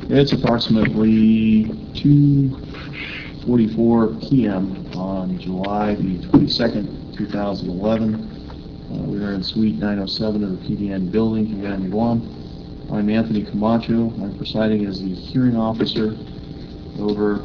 It's approximately 2:44 p.m. on July the 22nd, 2011. We are in Suite 907 of the PDN building here in Guam. I'm Anthony Camacho. I'm presiding as the hearing officer over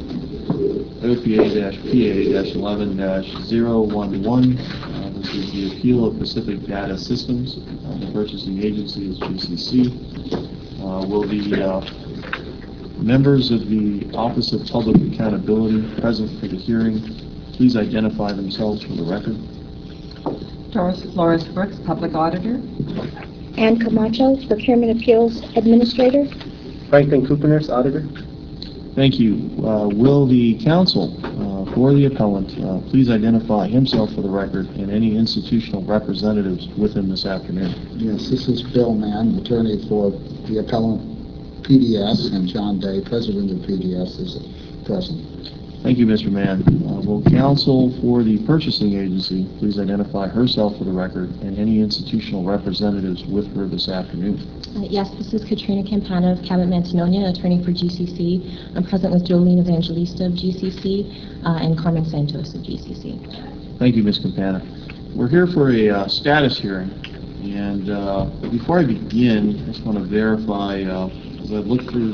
OPA-PA-11-011. This is the appeal of Pacific Data Systems. The purchasing agency is GCC. Will the members of the Office of Public Accountability present for the hearing please identify themselves for the record? Doris Flores Brooks, Public Auditor. Ann Camacho, Procurement Appeals Administrator. Franklin Kupiners, Auditor. Thank you. Will the counsel for the appellant please identify himself for the record and any institutional representatives with him this afternoon? Yes, this is Bill Mann, attorney for the appellant PDS, and John Day, president of PDS, is present. Thank you, Mr. Mann. Will counsel for the purchasing agency please identify herself for the record and any institutional representatives with her this afternoon? Yes, this is Katrina Campana of Cabot Mantegnonia, attorney for GCC. I'm present with Jolene Evangelista of GCC and Carmen Santos of GCC. Thank you, Ms. Campana. We're here for a status hearing, and before I begin, I just want to verify, as I've looked through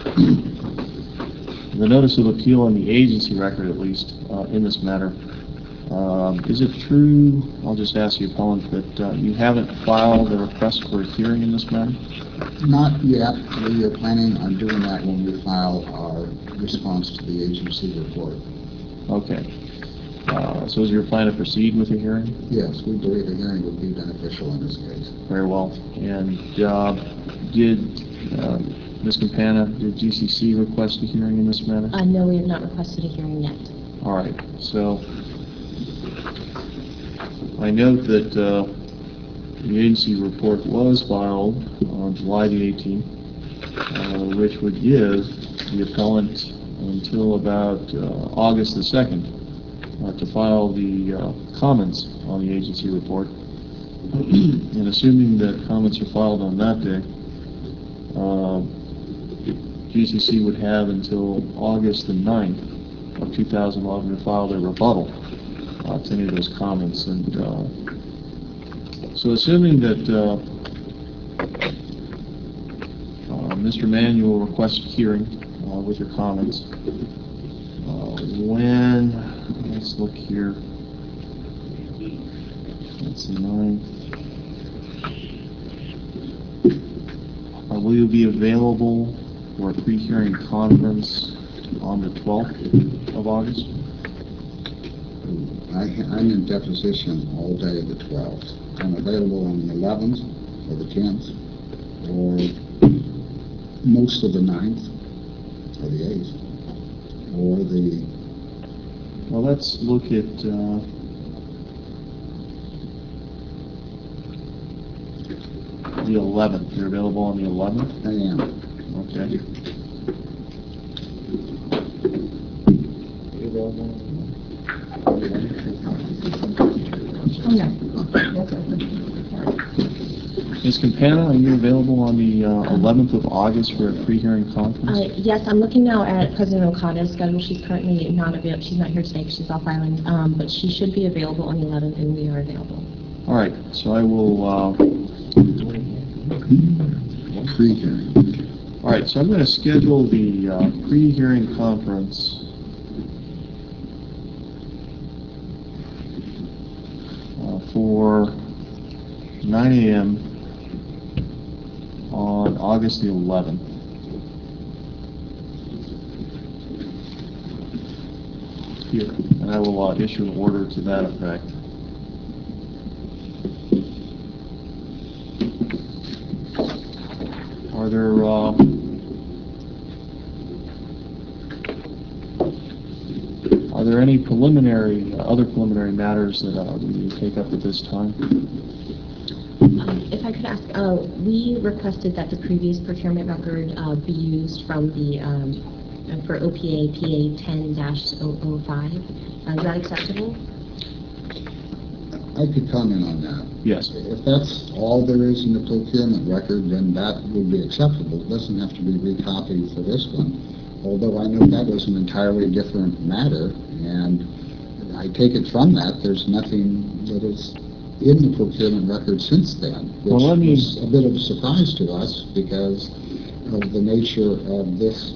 the notice of appeal and the agency record, at least, in this matter. Is it true, I'll just ask the appellant, that you haven't filed a request for a hearing in this matter? Not yet. We are planning on doing that when we file our response to the agency report. Okay. So is your plan to proceed with a hearing? Yes, we believe a hearing would be beneficial in this case. Very well. And did Ms. Campana, did GCC request a hearing in this matter? No, we have not requested a hearing yet. All right. So I note that the agency report was filed on July the 18th, which would give the appellant until about August the 2nd to file the comments on the agency report. And assuming that comments are filed on that day, GCC would have until August the 9th of 2011 to file their rebuttal to any of those comments. And so assuming that Mr. Mann, you will request a hearing with your comments, let's look here, that's the 9th. Will you be available for a pre-hearing conference on the 12th of August? I'm in deposition all day of the 12th. I'm available on the 11th or the 10th or most of the 9th or the 8th or the... Well, let's look at the 11th. You're available on the 11th? I am. Okay. You're available? Ms. Campana, are you available on the 11th of August for a pre-hearing conference? Yes, I'm looking now at President Okada's schedule. She's currently not available. She's not here today because she's off island, but she should be available on the 11th, and we are available. All right, so I will... Pre-hearing. All right, so I'm going to schedule the pre-hearing conference for 9 a.m. on August the 11th. Here, and I will issue an order to that effect. Are there any other preliminary matters that we need to take up at this time? If I could ask, we requested that the previous procurement record be used from the for OPA PA 10-005. Is that acceptable? I could comment on that. Yes. If that's all there is in the procurement record, then that would be acceptable. It doesn't have to be recopied for this one. Although I know that was an entirely different matter, and I take it from that there's nothing that is in the procurement record since then, which Well, let me- was a bit of a surprise to us because of the nature of this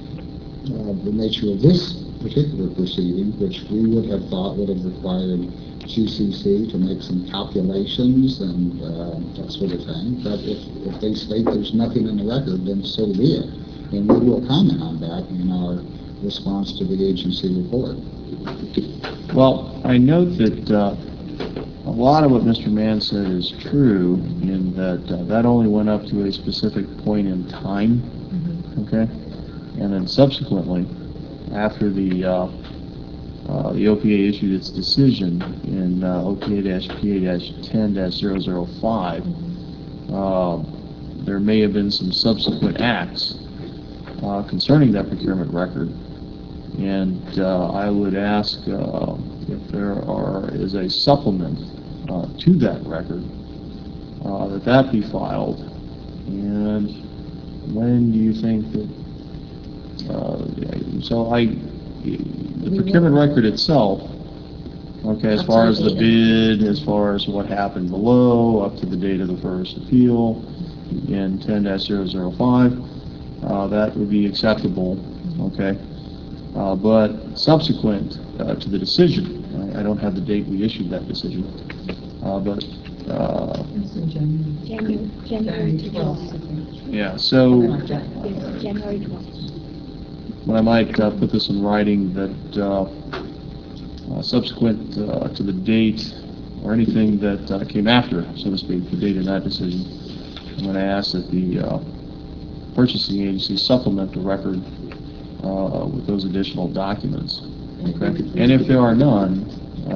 particular proceeding, which we would have thought would have required GCC to make some calculations and that sort of thing. But if they state there's nothing in the record, then so be it. And we will comment on that in our response to the agency report. Well, I note that a lot of what Mr. Mann said is true in that that only went up to a specific point in time, okay? And then subsequently, after the OPA issued its decision in OPA-PA-10-005, there may have been some subsequent acts concerning that procurement record. And I would ask if there is a supplement to that record, that be filed. And when do you think that, the procurement record itself, okay, as far as the bid, as far as what happened below, up to the date of the first appeal in 10-005, that would be acceptable, okay? But subsequent to the decision, I don't have the date we issued that decision, but It's in January. January 12th. yeah, so Yes, January 12th. when I might put this in writing that subsequent to the date or anything that came after, so to speak, the date of that decision, I'm going to ask that the purchasing agency supplement the record with those additional documents. Okay? And if there are none,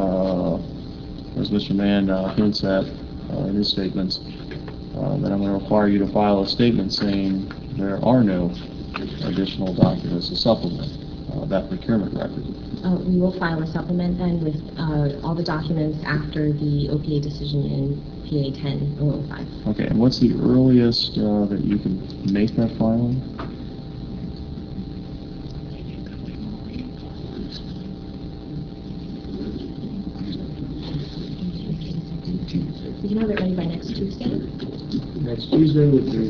as Mr. Mann hints at in his statements, then I'm going to require you to file a statement saying there are no additional documents to supplement that procurement record. We will file a supplement then with all the documents after the OPA decision in PA 10-005. Okay, and what's the earliest that you can make that filing? We can have it ready by next Tuesday. Next Tuesday would be the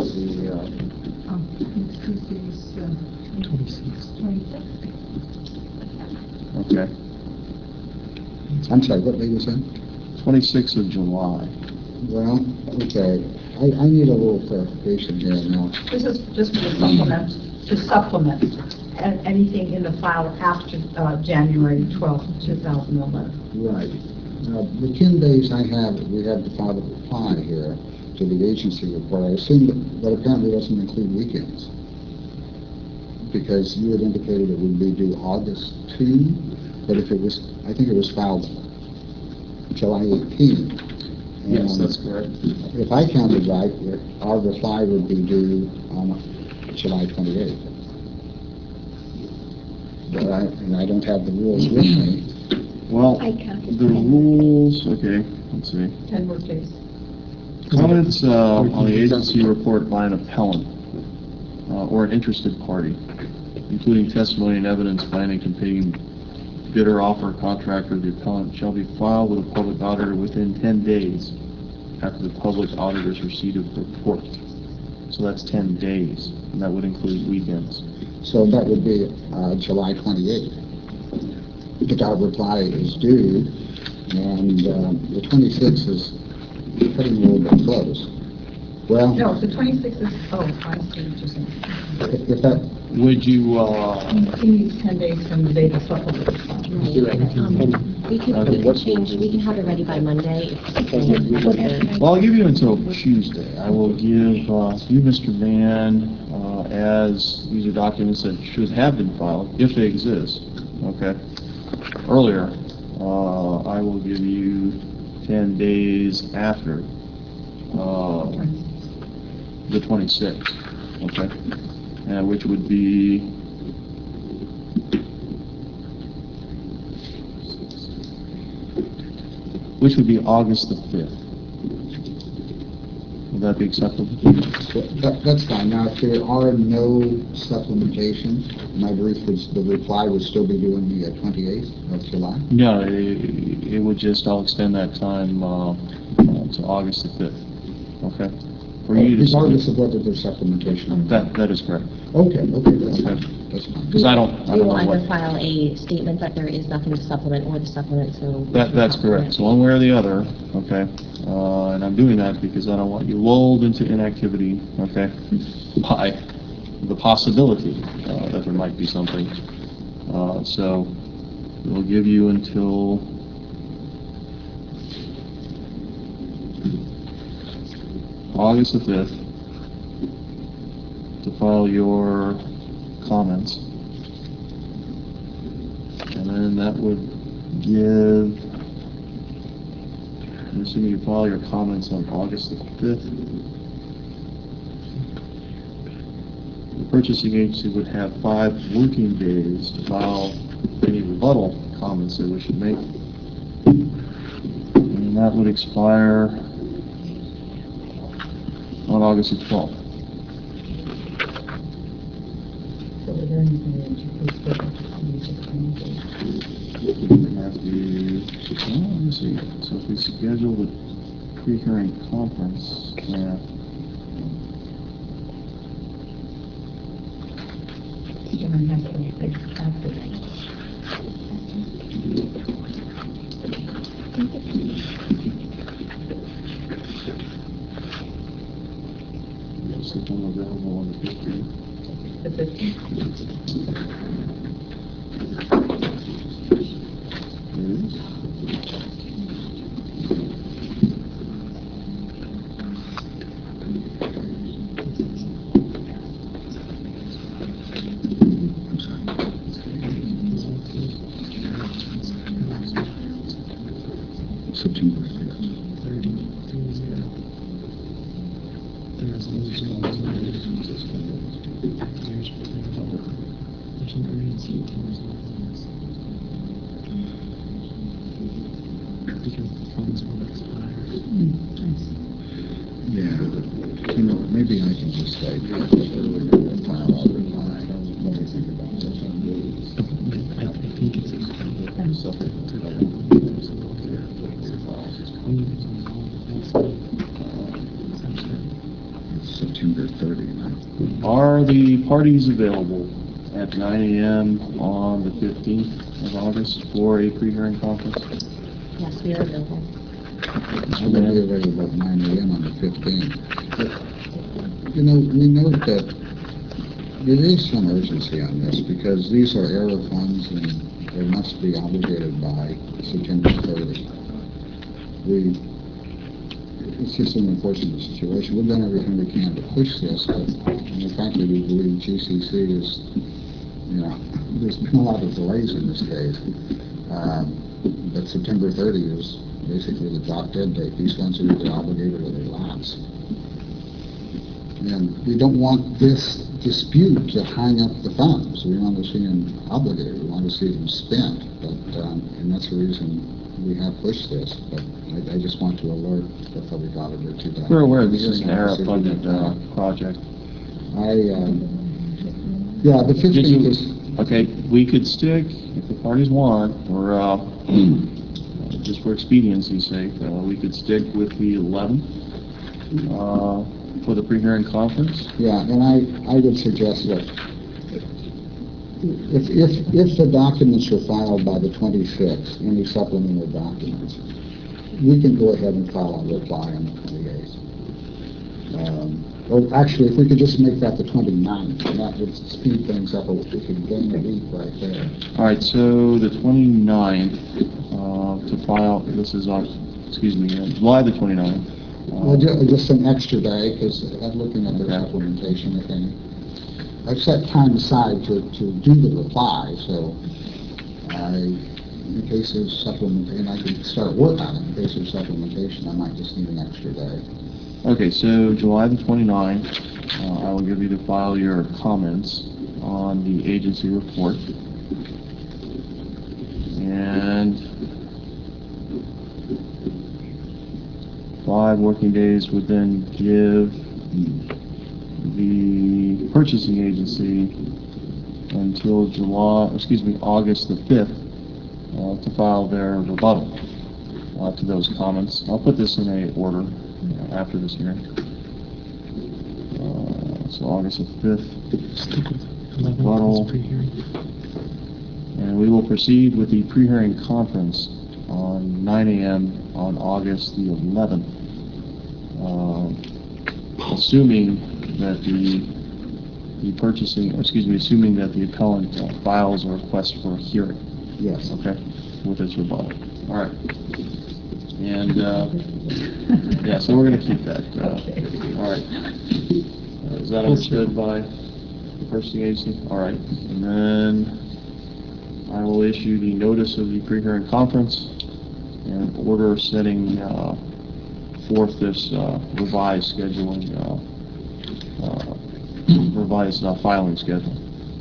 Next Tuesday's 26th. okay, I'm sorry, what date was that? 26th of July. Well, okay, I need a little clarification here now. This is just for the supplement, to supplement anything in the file after January 12th, 2011. Right. The 10 days we have to file the reply here to the agency report. I assume that apparently doesn't include weekends, because you had indicated it would be due August 2, but if it was, I think it was filed July 18. Yes, that's correct. If I counted right, our reply would be due on July 28th. But I don't have the rules with me. Well, I counted the 10. rules, okay, let's see. 10 work days. Comments on the agency report by an appellant or an interested party, including testimony and evidence by any competing bidder, offer, contractor of the appellant, shall be filed with a public auditor within 10 days after the public auditor's receipt of the report. So that's 10 days, and that would include weekends. So that would be July 28th. But our reply is due, and the 26th is cutting a little bit close. Well, No, the 26th is, oh, I see what you're saying. if that, Would you, He needs 10 days from the date of supplement. We can have it ready by Monday. well, I'll give you until Tuesday. I will give you, Mr. Mann, as these are documents that should have been filed, if they exist, okay, earlier. I will give you 10 days after the 26th, okay, which would be which would be August the 5th. Would that be acceptable? That's fine. Now, if there are no supplementations, my brief the reply would still be due on the 28th of July? No, it would just, I'll extend that time to August the 5th. Okay? For you to Regardless submit. of whether there's supplementation or not? That is correct. Okay, that's Okay. fine. That's fine. Because I don't We will know either what. file a statement that there is nothing to supplement or the supplement, so. That's correct. So one way or the other, okay? And I'm doing that because I don't want you lulled into inactivity, okay? By the possibility that there might be something. So we'll give you until August the 5th to file your comments. And then that would give, I'm assuming you file your comments on August the 5th. The purchasing agency would have 5 working days to file any rebuttal comments they wish to make. And that would expire on August the 12th. So is there anything that you could put up to We have the, let me see, so if we schedule the pre-hearing conference, yeah. You're gonna have to fix after that. Yes, if I'm available on the 15th. The 15th. There it is. I'm sorry. September 5th. Yeah, maybe I can just say, file out reply. What do you think about It's September 30th. Are the parties available at 9 a.m. on the 15th of August for a pre-hearing conference? Yes, we are available. I'm going to be available at 9 a.m. on the 15th. We note that there is some urgency on this because these are error funds and they must be obligated by September 30. It's just an unfortunate situation. We've done everything we can to push this, but frankly, we believe GCC is, there's been a lot of delays in this case. But September 30 is basically the drop dead date. These funds are either obligated or they lapse. And we don't want this dispute to hang up the funds. We want to see them obligated. We want to see them spent. But and that's the reason we have pushed this. But I just want to alert the public auditor to that. We're aware this is an error-funded project. Yeah, the 15th is... Okay, we could stick, if the parties want, or just for expediency's sake, we could stick with the 11th for the pre-hearing conference. Yeah, and I would suggest that if the documents are filed by the 26th, any supplemental documents, we can go ahead and file a reply on the 28th. Or actually, if we could just make that the 29th, that would speed things up. We could gain a week right there. All right, so the 29th to file, this is on, July the 29th. Well, just an extra day, because I'm looking at the Okay. supplementation, if any. I've set time aside to do the reply, so in case there's supplementation, I can start work on it. In case there's supplementation, I might just need an extra day. Okay, so July the 29th, I will give you to file your comments on the agency report. And 5 working days would then give the purchasing agency until August the 5th to file their rebuttal to those comments. I'll put this in a order after this hearing. So August the 5th, rebuttal, and we will proceed with the pre-hearing conference on 9 a.m. on August the 11th, assuming that assuming that the appellant files a request for a hearing. Yes. Okay, with its rebuttal. All right. And, yeah, so we're going to keep that. All right. Is that understood by the purchasing agency? All right. And then I will issue the notice of the pre-hearing conference and order setting forth this revised scheduling, revised filing schedule.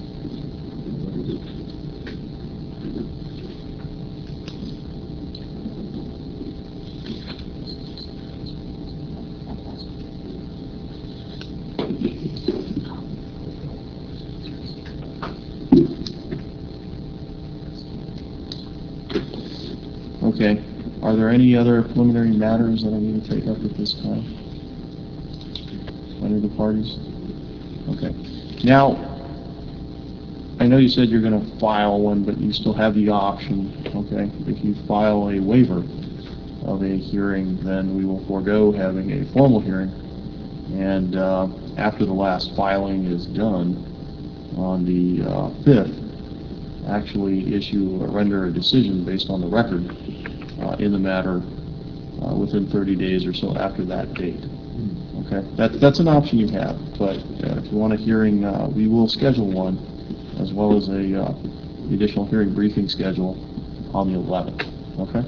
Okay. Are there any other preliminary matters that I need to take up at this time? Any of the parties? Okay. Now, I know you said you're going to file one, but you still have the option, okay? If you file a waiver of a hearing, then we will forego having a formal hearing. And after the last filing is done on the 5th, actually render a decision based on the record in the matter within 30 days or so after that date. Okay, that's an option you have, but if you want a hearing, we will schedule one, as well as a additional hearing briefing schedule on the 11th. Okay?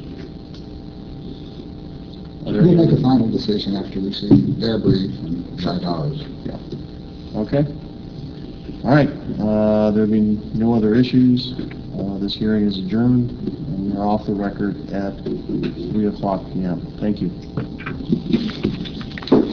We'll make a final decision after we see their brief and decide ours. Yeah. Okay. All right. There being no other issues, this hearing is adjourned, and we're off the record at 3:00 p.m. Thank you.